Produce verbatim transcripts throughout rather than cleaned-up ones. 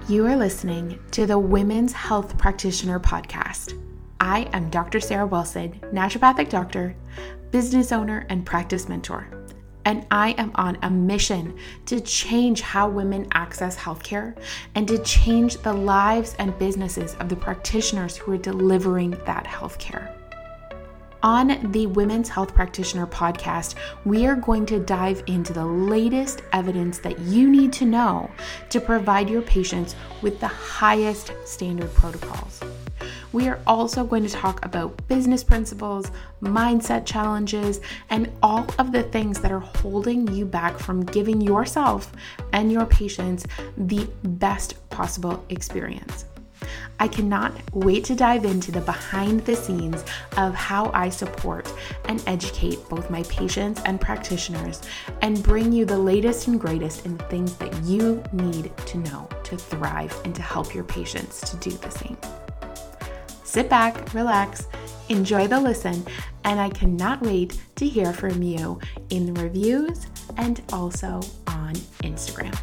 You are listening to the Women's Health Practitioner Podcast. I am Doctor Sarah Wilson, naturopathic doctor, business owner, and practice mentor. And I am on a mission to change how women access healthcare and to change the lives and businesses of the practitioners who are delivering that healthcare. On the Women's Health Practitioner Podcast, we are going to dive into the latest evidence that you need to know to provide your patients with the highest standard protocols. We are also going to talk about business principles, mindset challenges, and all of the things that are holding you back from giving yourself and your patients the best possible experience. I cannot wait to dive into the behind the scenes of how I support and educate both my patients and practitioners and bring you the latest and greatest in things that you need to know to thrive and to help your patients to do the same. Sit back, relax, enjoy the listen, and I cannot wait to hear from you in the reviews and also on Instagram.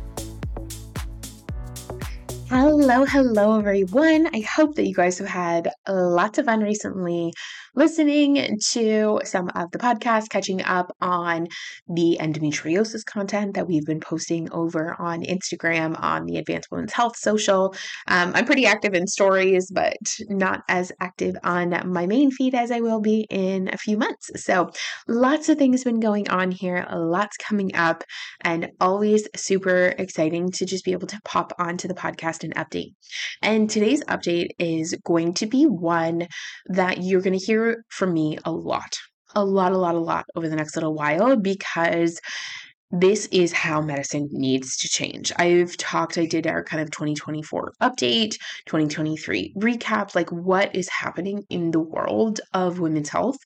Hello, hello, everyone. I hope that you guys have had lots of fun recently listening to some of the podcasts, catching up on the endometriosis content that we've been posting over on Instagram on the Advanced Women's Health social. Um, I'm pretty active in stories, but not as active on my main feed as I will be in a few months. So lots of things been going on here, lots coming up, and always super exciting to just be able to pop onto the podcast and update. And today's update is going to be one that you're going to hear from me a lot, a lot, a lot, a lot over the next little while, because this is how medicine needs to change. I've talked, I did our kind of twenty twenty-four update, twenty twenty-three recap, like what is happening in the world of women's health.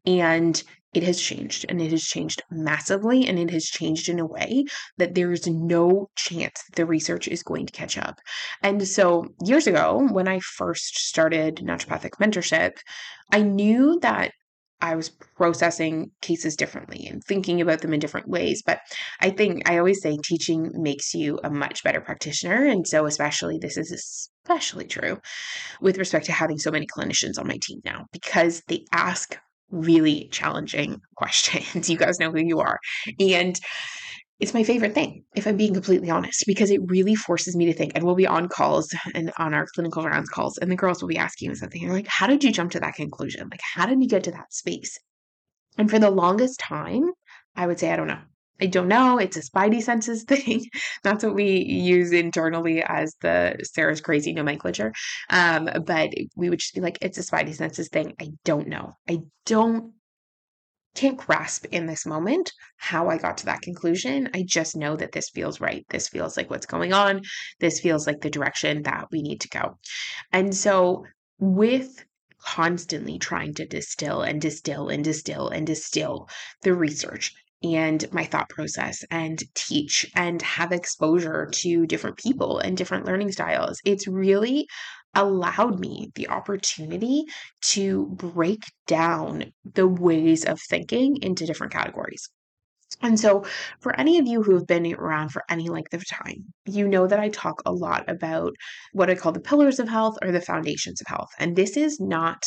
And it has changed, and it has changed massively, and it has changed in a way that there is no chance that the research is going to catch up. And so years ago, when I first started naturopathic mentorship, I knew that I was processing cases differently and thinking about them in different ways. But I think I always say teaching makes you a much better practitioner. And so especially this is especially true with respect to having so many clinicians on my team now, because they ask really challenging questions. You guys know who you are. And it's my favorite thing, if I'm being completely honest, because it really forces me to think. And we'll be on calls and on our clinical rounds calls, and the girls will be asking me something. And like, how did you jump to that conclusion? Like, how did you get to that space? And for the longest time, I would say, I don't know. I don't know. It's a spidey senses thing. That's what we use internally as the Sarah's crazy nomenclature. Um, but we would just be like, it's a spidey senses thing. I don't know. I don't, can't grasp in this moment how I got to that conclusion. I just know that this feels right. This feels like what's going on. This feels like the direction that we need to go. And so with constantly trying to distill and distill and distill and distill the research and my thought process and teach and have exposure to different people and different learning styles, it's really allowed me the opportunity to break down the ways of thinking into different categories. And so for any of you who have been around for any length of time, you know that I talk a lot about what I call the pillars of health or the foundations of health. And this is not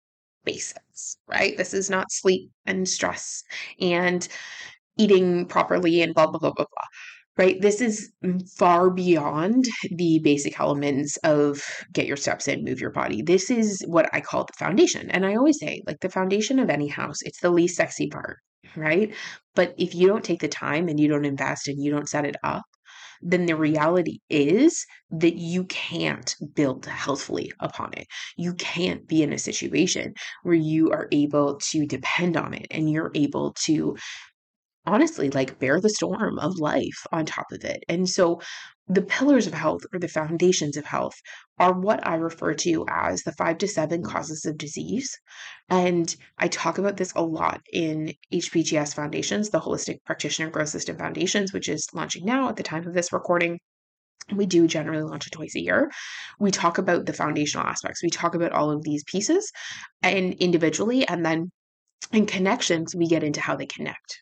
basics, right? This is not sleep and stress and eating properly and blah, blah, blah, blah, blah. Right? This is far beyond the basic elements of get your steps in, move your body. This is what I call the foundation. And I always say, like, the foundation of any house, it's the least sexy part, right? But if you don't take the time and you don't invest and you don't set it up, then the reality is that you can't build healthfully upon it. You can't be in a situation where you are able to depend on it and you're able to honestly, like, bear the storm of life on top of it. And so the pillars of health or the foundations of health are what I refer to as the five to seven causes of disease. And I talk about this a lot in H P G S Foundations, the Holistic Practitioner Growth System Foundations, which is launching now at the time of this recording. We do generally launch it twice a year. We talk about the foundational aspects. We talk about all of these pieces and individually, and then in connections, we get into how they connect.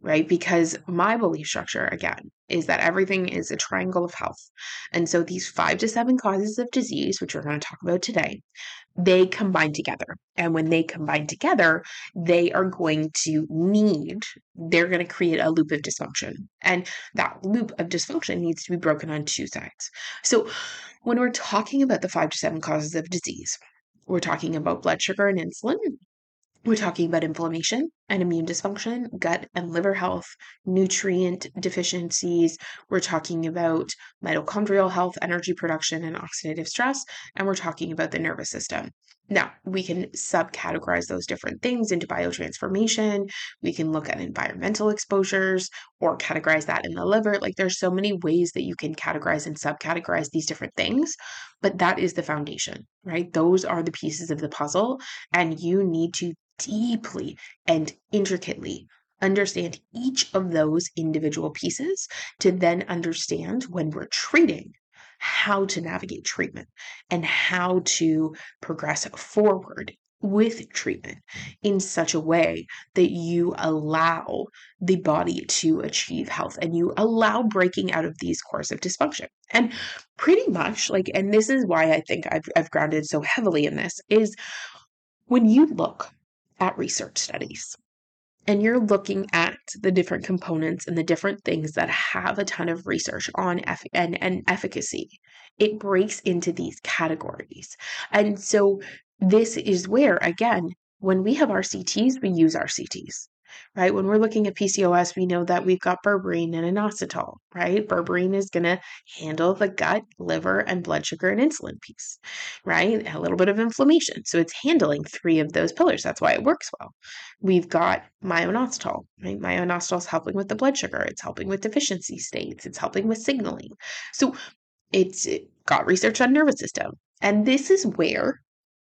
right? Because my belief structure, again, is that everything is a triangle of health. And so these five to seven causes of disease, which we're going to talk about today, they combine together. And when they combine together, they are going to need, they're going to create a loop of dysfunction. And that loop of dysfunction needs to be broken on two sides. So when we're talking about the five to seven causes of disease, we're talking about blood sugar and insulin. We're talking about inflammation and immune dysfunction, gut and liver health, nutrient deficiencies. We're talking about mitochondrial health, energy production, and oxidative stress. And we're talking about the nervous system. Now, we can subcategorize those different things into biotransformation. We can look at environmental exposures or categorize that in the liver. Like there's so many ways that you can categorize and subcategorize these different things, but that is the foundation, right? Those are the pieces of the puzzle, and you need to deeply and intricately understand each of those individual pieces to then understand when we're treating how to navigate treatment and how to progress forward with treatment in such a way that you allow the body to achieve health and you allow breaking out of these cores of dysfunction. And pretty much like, and this is why I think I've, I've grounded so heavily in this, is when you look at research studies and you're looking at the different components and the different things that have a ton of research on eff- and, and efficacy, it breaks into these categories. And so this is where, again, when we have R C Ts, we use R C Ts, right? When we're looking at P C O S, we know that we've got berberine and inositol, right? Berberine is going to handle the gut, liver, and blood sugar and insulin piece, right? A little bit of inflammation. So it's handling three of those pillars. That's why it works well. We've got myoinositol, right? Myoinositol is helping with the blood sugar. It's helping with deficiency states. It's helping with signaling. So it's it got research on nervous system. And this is where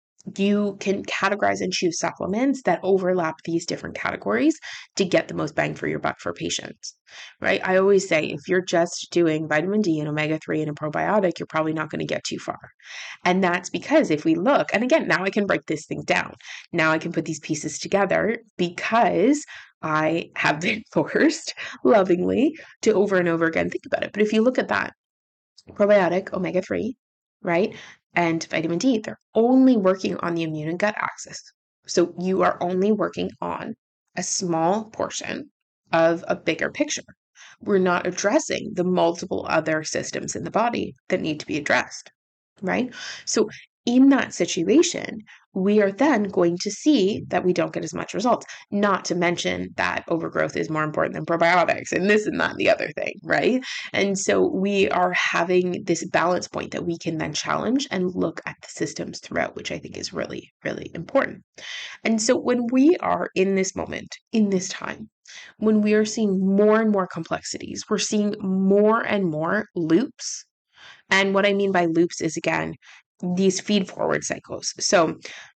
you can categorize and choose supplements that overlap these different categories to get the most bang for your buck for patients, right? I always say if you're just doing vitamin D and omega three and a probiotic, you're probably not going to get too far. And that's because if we look, and again, now I can break this thing down. Now I can put these pieces together because I have been forced lovingly to over and over again think about it. But if you look at that, probiotic, omega three, right? And vitamin D, they're only working on the immune and gut axis. So you are only working on a small portion of a bigger picture. We're not addressing the multiple other systems in the body that need to be addressed, right? So in that situation, we are then going to see that we don't get as much results, not to mention that overgrowth is more important than probiotics and this and that and the other thing, right? And so we are having this balance point that we can then challenge and look at the systems throughout, which I think is really, really important. And so when we are in this moment, in this time, when we are seeing more and more complexities, we're seeing more and more loops. And what I mean by loops is, again, these feed forward cycles. So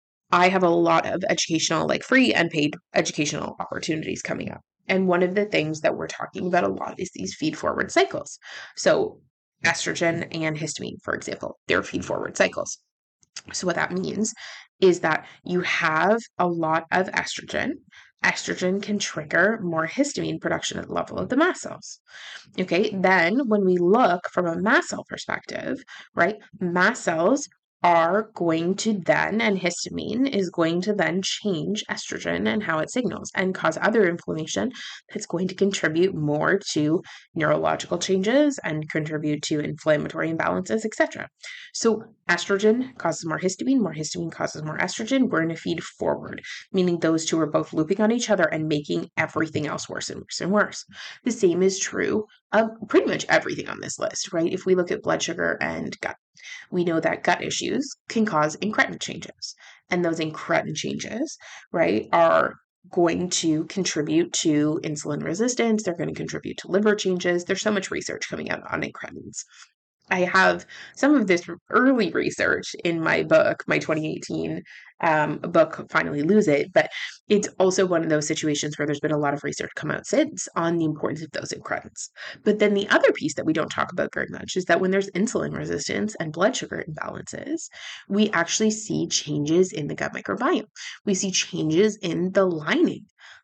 I have a lot of educational, like free and paid educational opportunities coming up. And one of the things that we're talking about a lot is these feed forward cycles. So estrogen and histamine, for example, they're feed forward cycles. So what that means is that you have a lot of estrogen. Estrogen can trigger more histamine production at the level of the mast cells. Okay, then when we look from a mast cell perspective, right, mast cells are going to then, and histamine is going to then change estrogen and how it signals and cause other inflammation that's going to contribute more to neurological changes and contribute to inflammatory imbalances, et cetera. So estrogen causes more histamine, more histamine causes more estrogen. We're in a feed forward, meaning those two are both looping on each other and making everything else worse and worse and worse. The same is true of pretty much everything on this list, right? If we look at blood sugar and gut, we know that gut issues can cause incretin changes. And those incretin changes, right, are going to contribute to insulin resistance. They're going to contribute to liver changes. There's so much research coming out on incretins. I have some of this early research in my book, my twenty eighteen um, book, Finally Lose It, but it's also one of those situations where there's been a lot of research come out since on the importance of those incretins. But then the other piece that we don't talk about very much is that when there's insulin resistance and blood sugar imbalances, we actually see changes in the gut microbiome. We see changes in the lining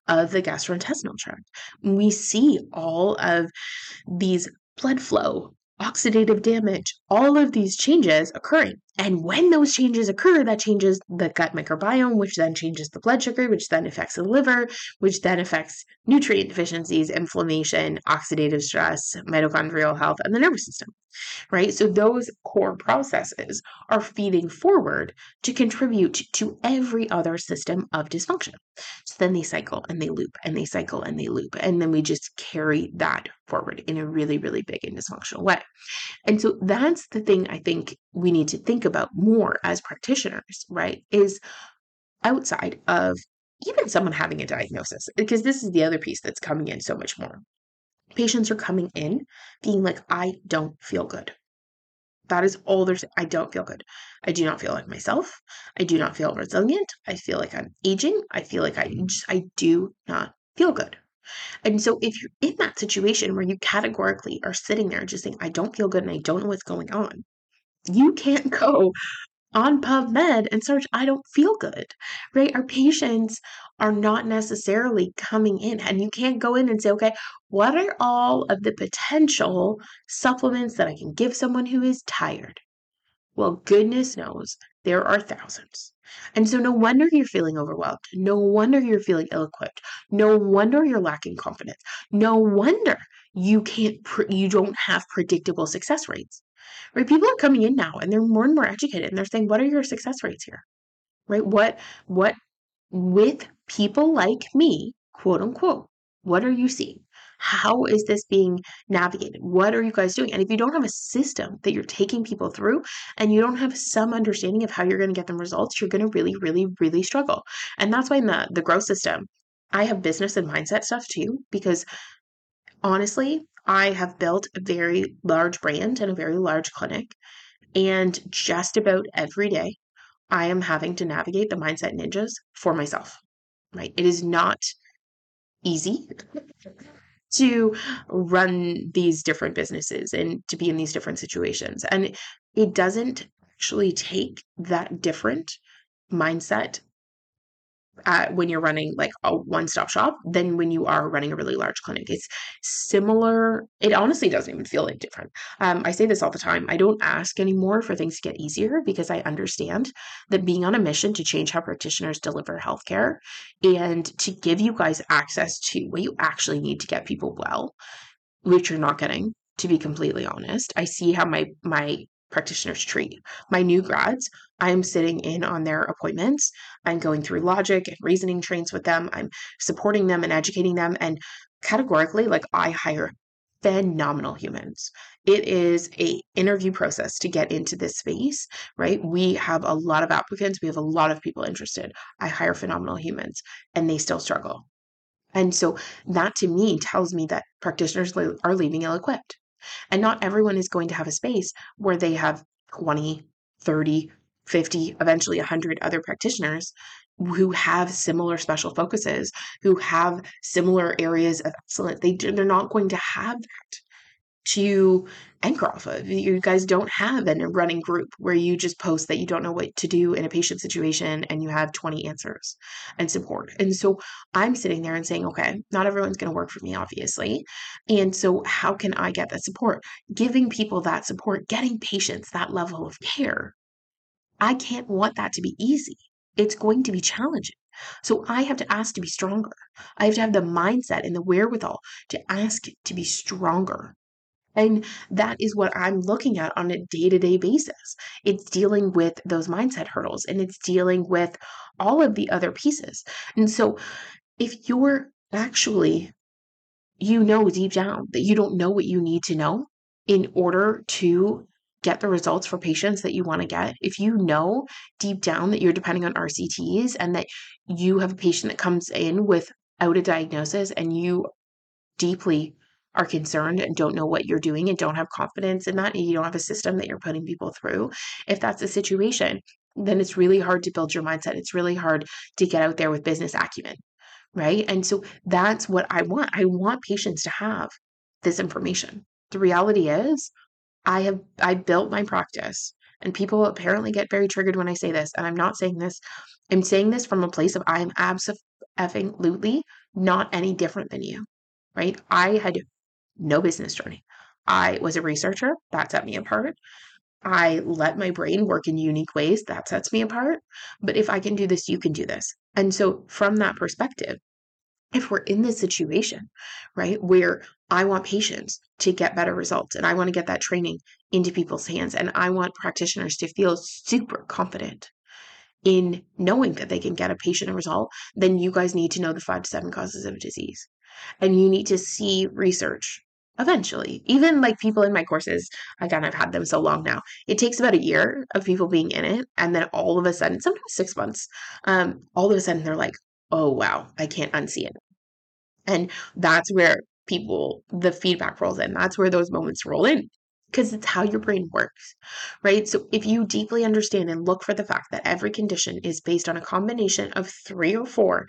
of the gastrointestinal tract. We see all of these blood flow, oxidative damage, all of these changes occurring. And when those changes occur, that changes the gut microbiome, which then changes the blood sugar, which then affects the liver, which then affects nutrient deficiencies, inflammation, oxidative stress, mitochondrial health, and the nervous system, right? So those core processes are feeding forward to contribute to every other system of dysfunction. So then they cycle and they loop and they cycle and they loop. And then we just carry that forward in a really, really big and dysfunctional way. And so that's the thing I think we need to think about more as practitioners, right? Is outside of even someone having a diagnosis, because this is the other piece that's coming in so much more. Patients are coming in being like, I don't feel good. That is all there's, I don't feel good. I do not feel like myself. I do not feel resilient. I feel like I'm aging. I feel like I just, I do not feel good. And so if you're in that situation where you categorically are sitting there just saying, I don't feel good and I don't know what's going on, you can't go on PubMed and search, I don't feel good, right? Our patients are not necessarily coming in, and you can't go in and say, okay, what are all of the potential supplements that I can give someone who is tired? Well, goodness knows there are thousands. And so no wonder you're feeling overwhelmed. No wonder you're feeling ill-equipped. No wonder you're lacking confidence. No wonder you can't, pr- you don't have predictable success rates, right? People are coming in now and they're more and more educated and they're saying, what are your success rates here, right? What, what with people like me, quote unquote, what are you seeing? How is this being navigated? What are you guys doing? And if you don't have a system that you're taking people through and you don't have some understanding of how you're going to get them results, you're going to really, really, really struggle. And that's why in the, the growth system, I have business and mindset stuff too, because honestly, I have built a very large brand and a very large clinic. And just about every day, I am having to navigate the mindset ninjas for myself, right? It is not easy to run these different businesses and to be in these different situations. And it doesn't actually take that different mindset uh, when you're running like a one-stop shop than when you are running a really large clinic. It's similar. It honestly doesn't even feel like different. Um, I say this all the time. I don't ask anymore for things to get easier because I understand that being on a mission to change how practitioners deliver healthcare and to give you guys access to what you actually need to get people well, which you're not getting, to be completely honest. I see how my my practitioners treat my new grads. I'm sitting in on their appointments. I'm going through logic and reasoning trains with them. I'm supporting them and educating them. And categorically, like I hire phenomenal humans. It is a interview process to get into this space, right? We have a lot of applicants. We have a lot of people interested. I hire phenomenal humans and they still struggle. And so that to me tells me that practitioners are leaving ill-equipped. And not everyone is going to have a space where they have twenty, thirty, fifty, eventually one hundred other practitioners who have similar special focuses, who have similar areas of excellence. They, they're not going to have that to anchor off of. You guys don't have a running group where you just post that you don't know what to do in a patient situation and you have twenty answers and support. And so I'm sitting there and saying, okay, not everyone's going to work for me, obviously. And so how can I get that support? Giving people that support, getting patients that level of care. I can't want that to be easy. It's going to be challenging. So I have to ask to be stronger. I have to have the mindset and the wherewithal to ask to be stronger. And that is what I'm looking at on a day-to-day basis. It's dealing with those mindset hurdles and it's dealing with all of the other pieces. And so if you're actually, you know deep down that you don't know what you need to know in order to get the results for patients that you want to get, if you know deep down that you're depending on R C Ts and that you have a patient that comes in without a diagnosis and you deeply are concerned and don't know what you're doing and don't have confidence in that, and you don't have a system that you're putting people through, if that's the situation, then it's really hard to build your mindset. It's really hard to get out there with business acumen, right? And so that's what I want. I want patients to have this information. The reality is, I have I built my practice, and people apparently get very triggered when I say this, and I'm not saying this. I'm saying this from a place of I am absolutely not any different than you, right? I had no business journey. I was a researcher. That set me apart. I let my brain work in unique ways. That sets me apart. But if I can do this, you can do this. And so from that perspective, if we're in this situation, right, where I want patients to get better results and I want to get that training into people's hands and I want practitioners to feel super confident in knowing that they can get a patient a result, then you guys need to know the five to seven causes of disease. And you need to see research eventually. Even like people in my courses, again, I've had them so long now. It takes about a year of people being in it. And then all of a sudden, sometimes six months, um, all of a sudden they're like, oh, wow, I can't unsee it. And that's where people, the feedback rolls in. That's where those moments roll in because it's how your brain works, right? So if you deeply understand and look for the fact that every condition is based on a combination of three or four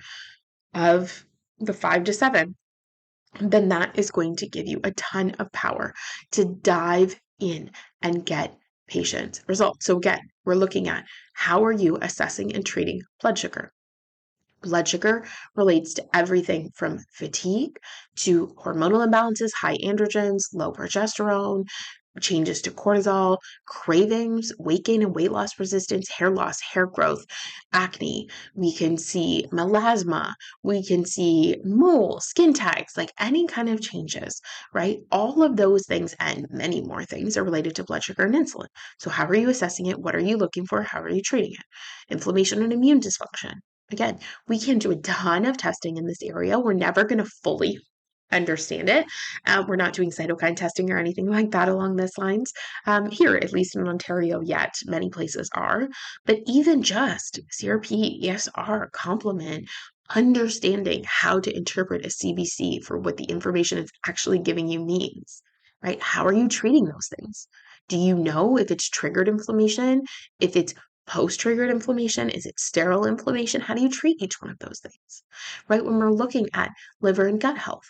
of the five to seven, then that is going to give you a ton of power to dive in and get patient results. So again, we're looking at how are you assessing and treating blood sugar? Blood sugar relates to everything from fatigue to hormonal imbalances, high androgens, low progesterone, changes to cortisol, cravings, weight gain and weight loss resistance, hair loss, hair growth, acne. We can see melasma. We can see mole, skin tags, like any kind of changes, right? All of those things and many more things are related to blood sugar and insulin. So how are you assessing it? What are you looking for? How are you treating it? Inflammation and immune dysfunction. Again, we can do a ton of testing in this area. We're never going to fully understand it. Uh, we're not doing cytokine testing or anything like that along those lines um, here, at least in Ontario yet. Many places are. But even just C R P, E S R, complement, understanding how to interpret a C B C for what the information it's actually giving you means, right? How are you treating those things? Do you know if it's triggered inflammation, if it's post-triggered inflammation? Is it sterile inflammation? How do you treat each one of those things, right? When we're looking at liver and gut health,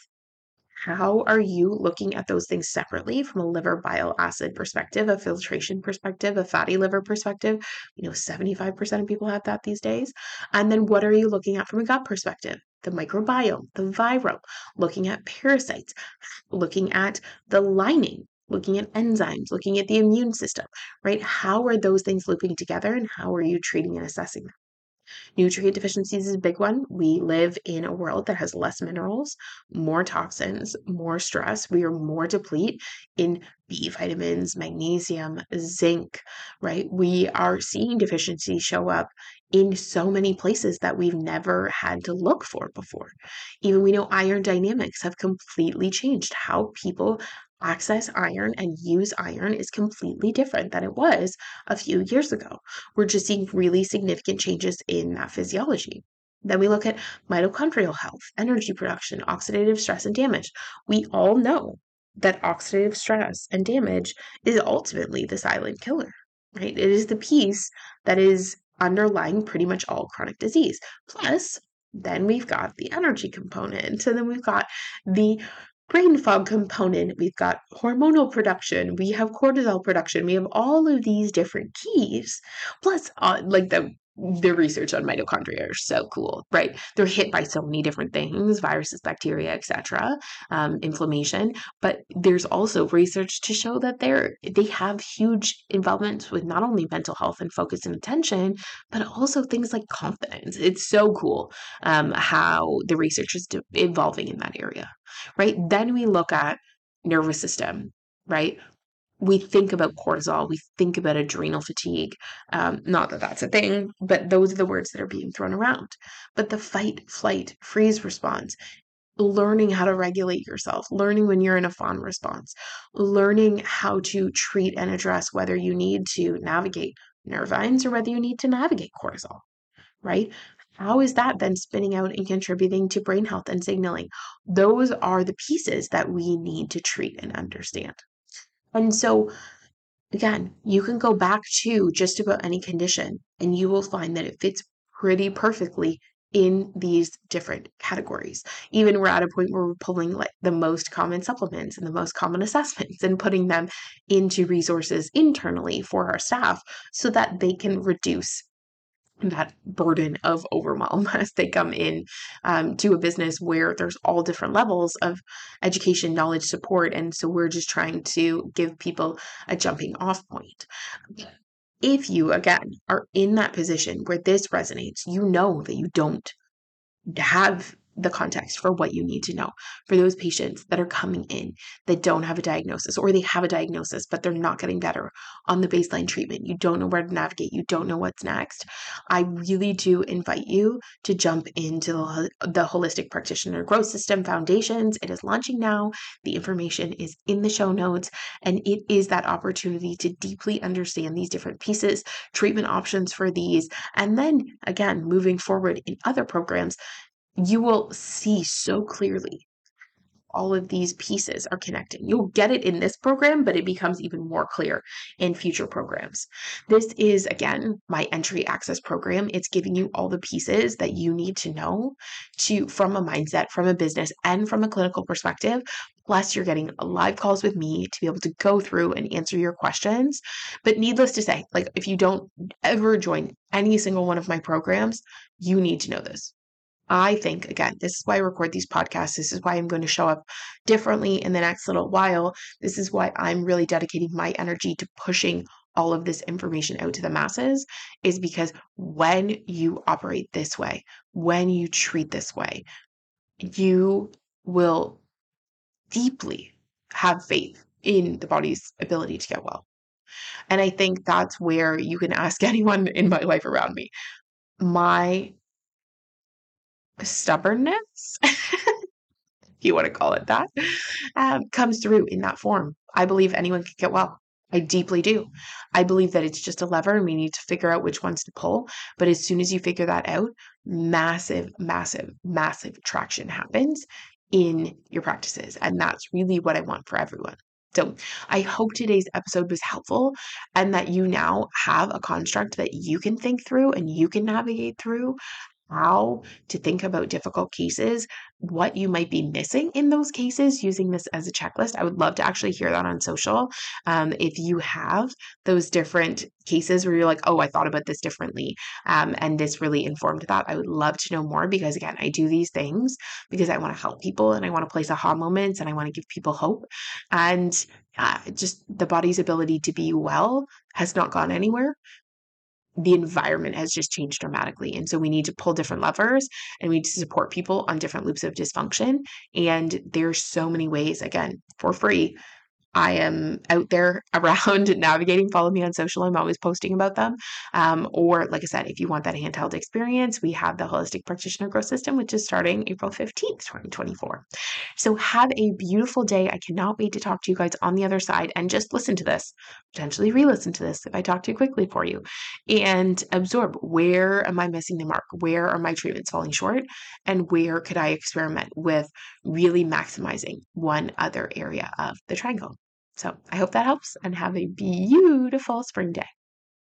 how are you looking at those things separately from a liver bile acid perspective, a filtration perspective, a fatty liver perspective? You know, seventy-five percent of people have that these days. And then what are you looking at from a gut perspective? The microbiome, the virome, looking at parasites, looking at the lining, looking at enzymes, looking at the immune system, right? How are those things looping together and how are you treating and assessing them? Nutrient deficiencies is a big one. We live in a world that has less minerals, more toxins, more stress. We are more deplete in B vitamins, magnesium, zinc, right? We are seeing deficiencies show up in so many places that we've never had to look for before. Even we know iron dynamics have completely changed. How people access iron and use iron is completely different than it was a few years ago. We're just seeing really significant changes in that physiology. Then we look at mitochondrial health, energy production, oxidative stress, and damage. We all know that oxidative stress and damage is ultimately the silent killer, right? It is the piece that is underlying pretty much all chronic disease. Plus, then we've got the energy component, and then we've got the brain fog component, we've got hormonal production, we have cortisol production, we have all of these different keys. Plus, uh, like the the research on mitochondria are so cool, right? They're hit by so many different things, viruses, bacteria, et cetera, um, inflammation. But there's also research to show that they're they have huge involvement with not only mental health and focus and attention, but also things like confidence. It's so cool um, how the research is de- evolving in that area, right? Then we look at nervous system, right? We think about cortisol, we think about adrenal fatigue. Um, not that that's a thing, but those are the words that are being thrown around. But the fight, flight, freeze response, learning how to regulate yourself, learning when you're in a fawn response, learning how to treat and address whether you need to navigate nervines or whether you need to navigate cortisol, right? How is that then spinning out and contributing to brain health and signaling? Those are the pieces that we need to treat and understand. And so, again, you can go back to just about any condition and you will find that it fits pretty perfectly in these different categories. Even we're at a point where we're pulling like the most common supplements and the most common assessments and putting them into resources internally for our staff so that they can reduce that burden of overwhelm as they come in um, to a business where there's all different levels of education, knowledge, support. And so we're just trying to give people a jumping off point. If you, again, are in that position where this resonates, you know that you don't have the context for what you need to know for those patients that are coming in that don't have a diagnosis, or they have a diagnosis, but they're not getting better on the baseline treatment. You don't know where to navigate. You don't know what's next. I really do invite you to jump into the, the Holistic Practitioner Growth System Foundations. It is launching now. The information is in the show notes, and it is that opportunity to deeply understand these different pieces, treatment options for these, and then again, moving forward in other programs, you will see so clearly all of these pieces are connecting. You'll get it in this program, but it becomes even more clear in future programs. This is, again, my entry access program. It's giving you all the pieces that you need to know to, from a mindset, from a business, and from a clinical perspective. Plus, you're getting live calls with me to be able to go through and answer your questions. But needless to say, like, if you don't ever join any single one of my programs, you need to know this. I think, again, this is why I record these podcasts. This is why I'm going to show up differently in the next little while. This is why I'm really dedicating my energy to pushing all of this information out to the masses, is because when you operate this way, when you treat this way, you will deeply have faith in the body's ability to get well. And I think that's where you can ask anyone in my life around me. My stubbornness, if you want to call it that, um, comes through in that form. I believe anyone can get well. I deeply do. I believe that it's just a lever and we need to figure out which ones to pull. But as soon as you figure that out, massive, massive, massive traction happens in your practices. And that's really what I want for everyone. So I hope today's episode was helpful and that you now have a construct that you can think through and you can navigate through how to think about difficult cases, what you might be missing in those cases, using this as a checklist. I would love to actually hear that on social. Um, if you have those different cases where you're like, oh, I thought about this differently, um, and this really informed that, I would love to know more, because again, I do these things because I want to help people and I want to place aha moments and I want to give people hope. And uh, just the body's ability to be well has not gone anywhere. The environment has just changed dramatically. And so we need to pull different levers and we need to support people on different loops of dysfunction. And there's so many ways, again, for free. I am out there around navigating. Follow me on social. I'm always posting about them. Um, or like I said, if you want that handheld experience, we have the Holistic Practitioner Growth System, which is starting April fifteenth, twenty twenty-four. So have a beautiful day. I cannot wait to talk to you guys on the other side, and just listen to this, potentially re-listen to this if I talk too quickly for you, and absorb, where am I missing the mark? Where are my treatments falling short? And where could I experiment with really maximizing one other area of the triangle? So I hope that helps, and have a beautiful spring day.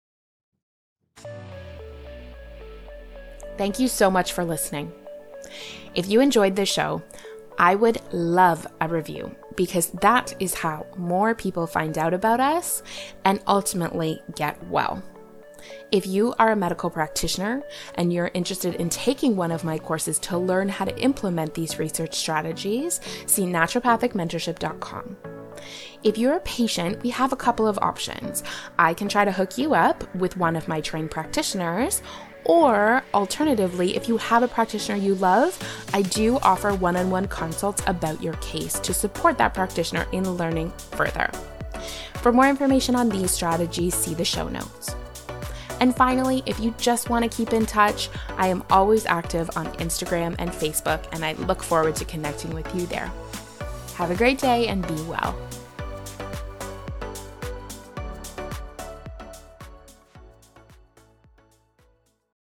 Thank you so much for listening. If you enjoyed this show, I would love a review, because that is how more people find out about us and ultimately get well. If you are a medical practitioner and you're interested in taking one of my courses to learn how to implement these research strategies, see naturopathic mentorship dot com. If you're a patient, we have a couple of options. I can try to hook you up with one of my trained practitioners, or alternatively, if you have a practitioner you love, I do offer one-on-one consults about your case to support that practitioner in learning further. For more information on these strategies, see the show notes. And finally, if you just want to keep in touch, I am always active on Instagram and Facebook, and I look forward to connecting with you there. Have a great day and be well.